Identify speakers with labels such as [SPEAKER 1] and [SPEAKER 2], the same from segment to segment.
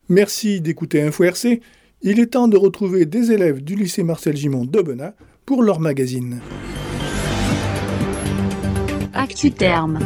[SPEAKER 1] Merci d'écouter Info RC. Il est temps de retrouver des élèves du lycée Marcel Gimond d'Aubenas pour leur magazine.
[SPEAKER 2] ActuTerme.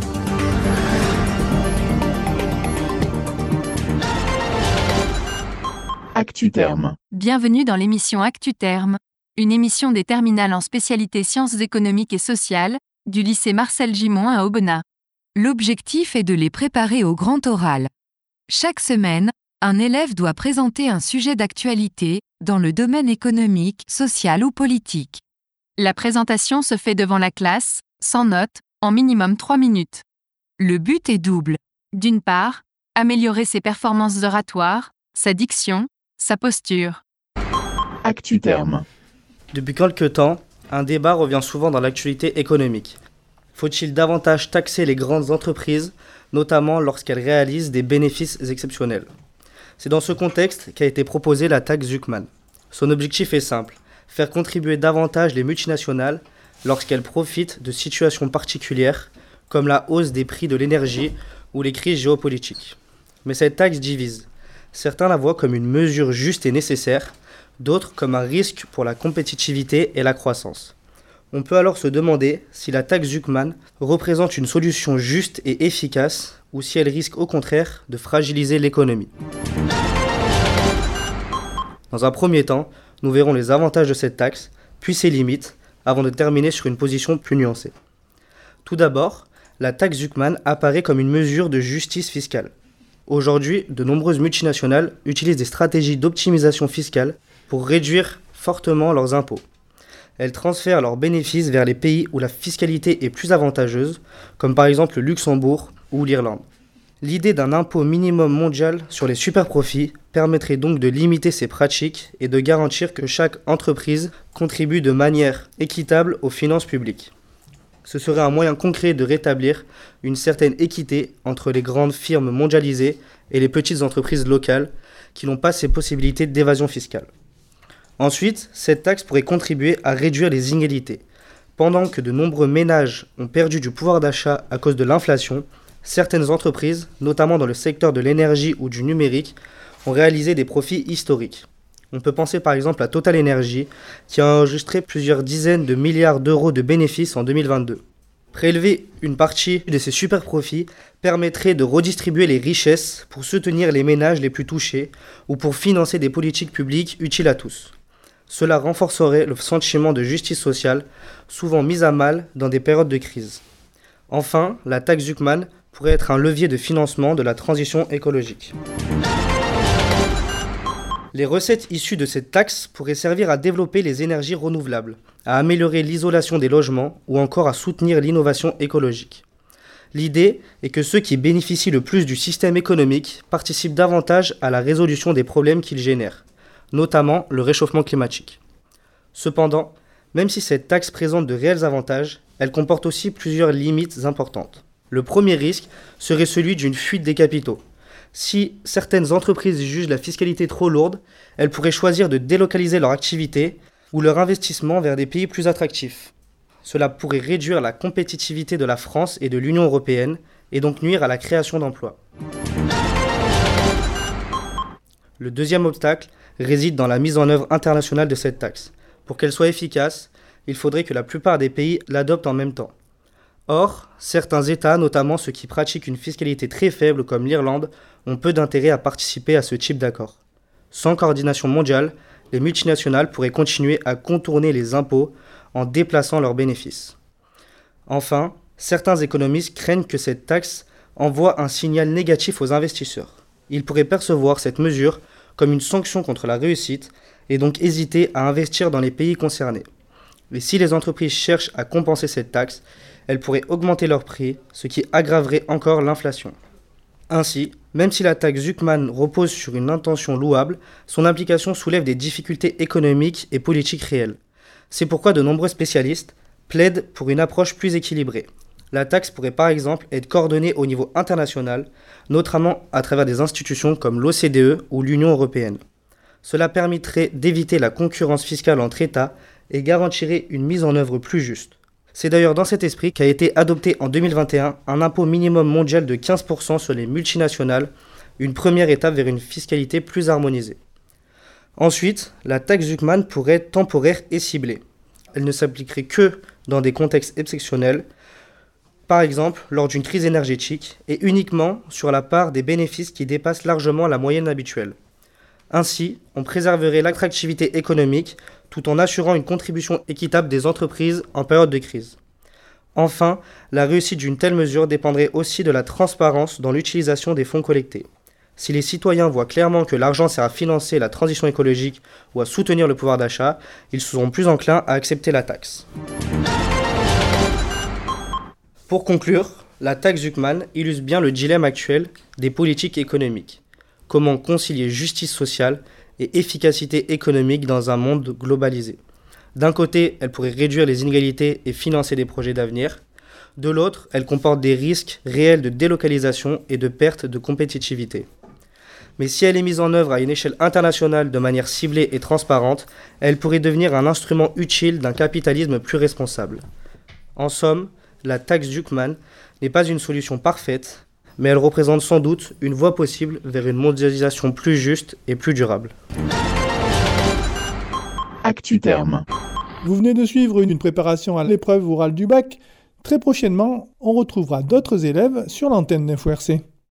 [SPEAKER 3] ActuTerme.
[SPEAKER 2] Bienvenue dans l'émission ActuTerme, une émission des terminales en spécialité sciences économiques et sociales, du lycée Marcel Gimond à Aubenas. L'objectif est de les préparer au grand oral. Chaque semaine, un élève doit présenter un sujet d'actualité, dans le domaine économique, social ou politique. La présentation se fait devant la classe, sans notes, en minimum 3 minutes. Le but est double. D'une part, améliorer ses performances oratoires, sa diction, sa posture.
[SPEAKER 3] ActuTerme.
[SPEAKER 4] Depuis quelque temps, un débat revient souvent dans l'actualité économique. Faut-il davantage taxer les grandes entreprises, notamment lorsqu'elles réalisent des bénéfices exceptionnels ? C'est dans ce contexte qu'a été proposée la taxe Zuckman. Son objectif est simple, faire contribuer davantage les multinationales lorsqu'elles profitent de situations particulières, comme la hausse des prix de l'énergie ou les crises géopolitiques. Mais cette taxe divise. Certains la voient comme une mesure juste et nécessaire, d'autres comme un risque pour la compétitivité et la croissance. On peut alors se demander si la taxe Zuckman représente une solution juste et efficace ou si elle risque au contraire de fragiliser l'économie. Dans un premier temps, nous verrons les avantages de cette taxe, puis ses limites, avant de terminer sur une position plus nuancée. Tout d'abord, la taxe Zuckman apparaît comme une mesure de justice fiscale. Aujourd'hui, de nombreuses multinationales utilisent des stratégies d'optimisation fiscale pour réduire fortement leurs impôts. Elles transfèrent leurs bénéfices vers les pays où la fiscalité est plus avantageuse, comme par exemple le Luxembourg ou l'Irlande. L'idée d'un impôt minimum mondial sur les superprofits permettrait donc de limiter ces pratiques et de garantir que chaque entreprise contribue de manière équitable aux finances publiques. Ce serait un moyen concret de rétablir une certaine équité entre les grandes firmes mondialisées et les petites entreprises locales qui n'ont pas ces possibilités d'évasion fiscale. Ensuite, cette taxe pourrait contribuer à réduire les inégalités. Pendant que de nombreux ménages ont perdu du pouvoir d'achat à cause de l'inflation, certaines entreprises, notamment dans le secteur de l'énergie ou du numérique, ont réalisé des profits historiques. On peut penser par exemple à Total Energy, qui a enregistré plusieurs dizaines de milliards d'euros de bénéfices en 2022. Prélever une partie de ces super profits permettrait de redistribuer les richesses pour soutenir les ménages les plus touchés ou pour financer des politiques publiques utiles à tous. Cela renforcerait le sentiment de justice sociale, souvent mis à mal dans des périodes de crise. Enfin, la taxe Zuckman pourrait être un levier de financement de la transition écologique. Les recettes issues de cette taxe pourraient servir à développer les énergies renouvelables, à améliorer l'isolation des logements ou encore à soutenir l'innovation écologique. L'idée est que ceux qui bénéficient le plus du système économique participent davantage à la résolution des problèmes qu'il génère, notamment le réchauffement climatique. Cependant, même si cette taxe présente de réels avantages, elle comporte aussi plusieurs limites importantes. Le premier risque serait celui d'une fuite des capitaux. Si certaines entreprises jugent la fiscalité trop lourde, elles pourraient choisir de délocaliser leur activité ou leur investissement vers des pays plus attractifs. Cela pourrait réduire la compétitivité de la France et de l'Union européenne et donc nuire à la création d'emplois. Le deuxième obstacle réside dans la mise en œuvre internationale de cette taxe. Pour qu'elle soit efficace, il faudrait que la plupart des pays l'adoptent en même temps. Or, certains États, notamment ceux qui pratiquent une fiscalité très faible comme l'Irlande, ont peu d'intérêt à participer à ce type d'accord. Sans coordination mondiale, les multinationales pourraient continuer à contourner les impôts en déplaçant leurs bénéfices. Enfin, certains économistes craignent que cette taxe envoie un signal négatif aux investisseurs. Ils pourraient percevoir cette mesure comme une sanction contre la réussite et donc hésiter à investir dans les pays concernés. Mais si les entreprises cherchent à compenser cette taxe, elles pourraient augmenter leurs prix, ce qui aggraverait encore l'inflation. Ainsi, même si la taxe Zuckman repose sur une intention louable, son application soulève des difficultés économiques et politiques réelles. C'est pourquoi de nombreux spécialistes plaident pour une approche plus équilibrée. La taxe pourrait par exemple être coordonnée au niveau international, notamment à travers des institutions comme l'OCDE ou l'Union européenne. Cela permettrait d'éviter la concurrence fiscale entre États et garantirait une mise en œuvre plus juste. C'est d'ailleurs dans cet esprit qu'a été adopté en 2021 un impôt minimum mondial de 15% sur les multinationales une première étape vers une fiscalité plus harmonisée. Ensuite, la taxe Zuckman pourrait être temporaire et ciblée. Elle ne s'appliquerait que dans des contextes exceptionnels, par exemple lors d'une crise énergétique, et uniquement sur la part des bénéfices qui dépassent largement la moyenne habituelle. Ainsi, on préserverait l'attractivité économique tout en assurant une contribution équitable des entreprises en période de crise. Enfin, la réussite d'une telle mesure dépendrait aussi de la transparence dans l'utilisation des fonds collectés. Si les citoyens voient clairement que l'argent sert à financer la transition écologique ou à soutenir le pouvoir d'achat, ils seront plus enclins à accepter la taxe. Pour conclure, la taxe Zuckman illustre bien le dilemme actuel des politiques économiques. Comment concilier justice sociale et efficacité économique dans un monde globalisé ? D'un côté, elle pourrait réduire les inégalités et financer des projets d'avenir. De l'autre, elle comporte des risques réels de délocalisation et de perte de compétitivité. Mais si elle est mise en œuvre à une échelle internationale de manière ciblée et transparente, elle pourrait devenir un instrument utile d'un capitalisme plus responsable. En somme, la taxe Zuckman n'est pas une solution parfaite, mais elle représente sans doute une voie possible vers une mondialisation plus juste et plus durable.
[SPEAKER 3] ActuTerme.
[SPEAKER 1] Vous venez de suivre une préparation à l'épreuve orale du bac. Très prochainement, on retrouvera d'autres élèves sur l'antenne d'InfoRC.